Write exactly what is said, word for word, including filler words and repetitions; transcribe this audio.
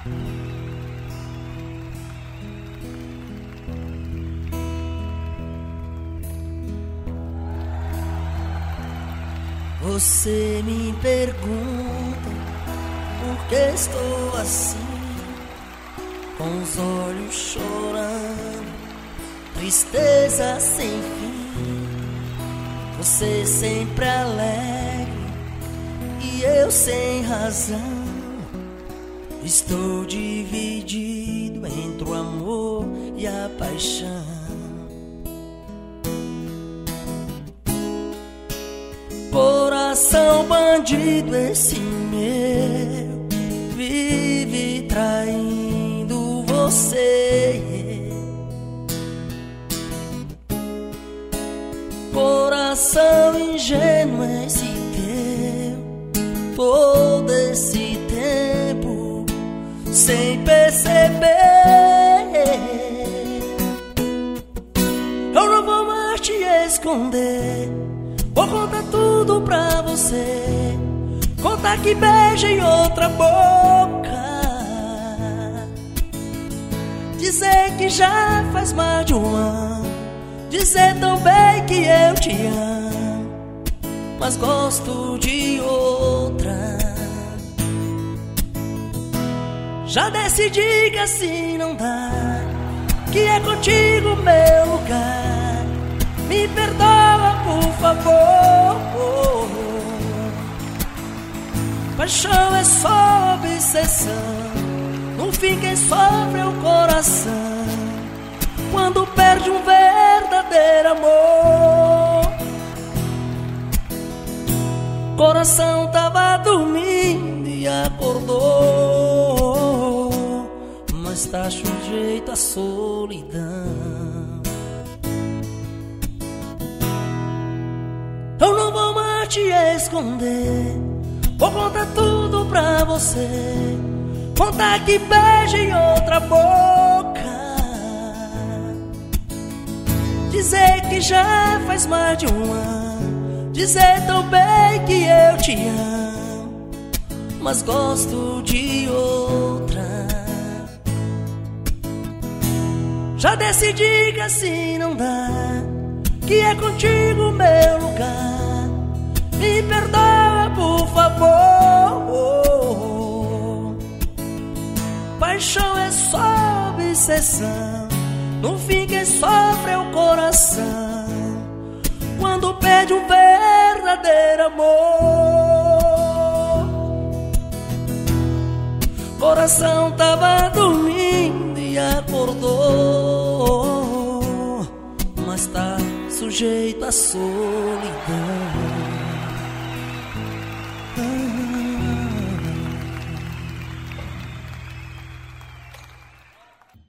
Você me pergunta por que estou assim, com os olhos chorando, tristeza sem fim. Você sempre alegre e eu sem razão. Estou dividido entre o amor e a paixão. Coração bandido esse meu, vive traindo você. Coração ingênuo esse teu, todo esse tempo sem perceber. Eu não vou mais te esconder, vou contar tudo pra você, contar que beija em outra boca, dizer que já faz mais de um ano, dizer também que eu te amo, mas gosto de outra. Já decidi que assim não dá, que é contigo meu lugar. Me perdoa, por favor. Paixão é só obsessão, no fim quem sofre é o coração, quando perde um verdadeiro amor. Coração tava dormindo e acordou, mas tá sujeito à solidão. Eu não vou mais te esconder, vou contar tudo pra você, contar que beija em outra boca, dizer que já faz mais de um ano, dizer também que eu te amo, mas gosto de outra. Já decidi que assim não dá, que é contigo meu lugar. Me perdoa, por favor. Paixão é só obsessão, no fim quem sofre é o coração, quando perde um verdadeiro amor. Coração tava dormindo e acordou, mas tá sujeito à solidão.